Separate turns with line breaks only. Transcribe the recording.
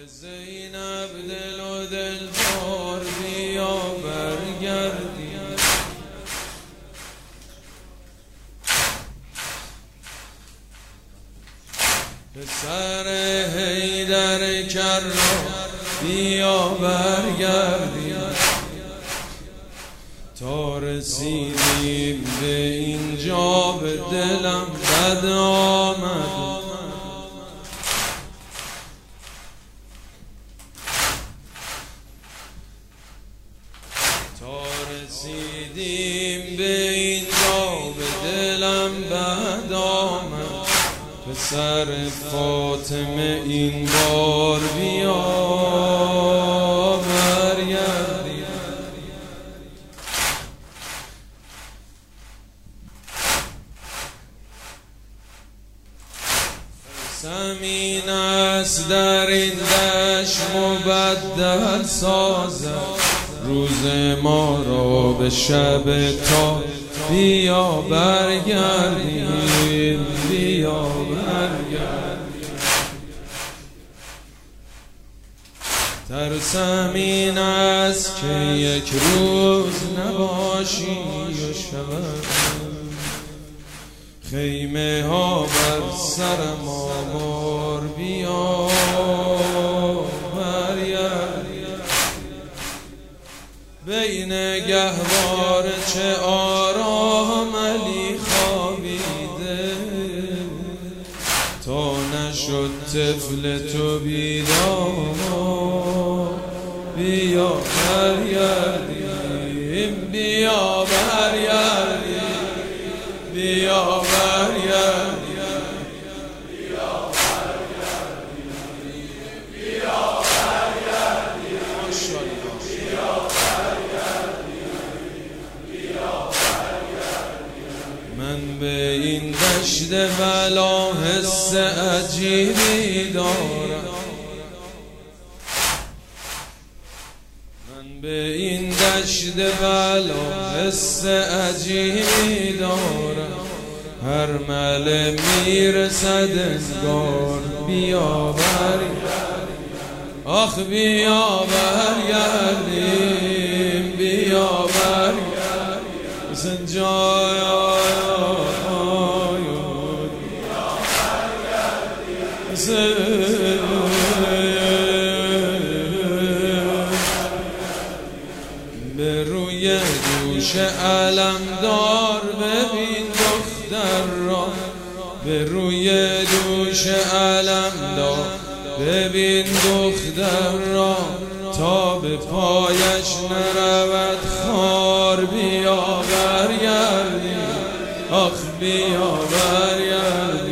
زینب دل و دلدار بیا برگردی، پسر حیدر کرار بیا برگردی، تا رسیدیم به اینجا به دلم بد آمد. تا رسیدیم به اینجا به دلم بد آمد، پسر فاطمه این بار بیا برگردی. زمین است در این دشت مبدل سازد، روز ما را به شب تا بیا برگردیم، بیا برگردیم. ترسم این است که یک روز نباشی و شب خیمه ها بر سر ما بیا برگردیم. بین گهوار چه آرام علی خوابیده، تا نشد طفل تو بیدار بیا برگردیم، بیا برگردیم، بیا برگردیم. من به این دشت بلا حس عجیبی دارم، من به این دشت بلا حس عجیبی دارم. هر مل میرسد انگار بیا برگردیم، آخ بیا برگردیم، بیا برگردیم. حسین جای به روی دوش علمدار ببین دختر را، به روی دوش علمدار ببین دختر را، تا به پایش نرود خار بیا برگردیم، آخ بیا برگردیم.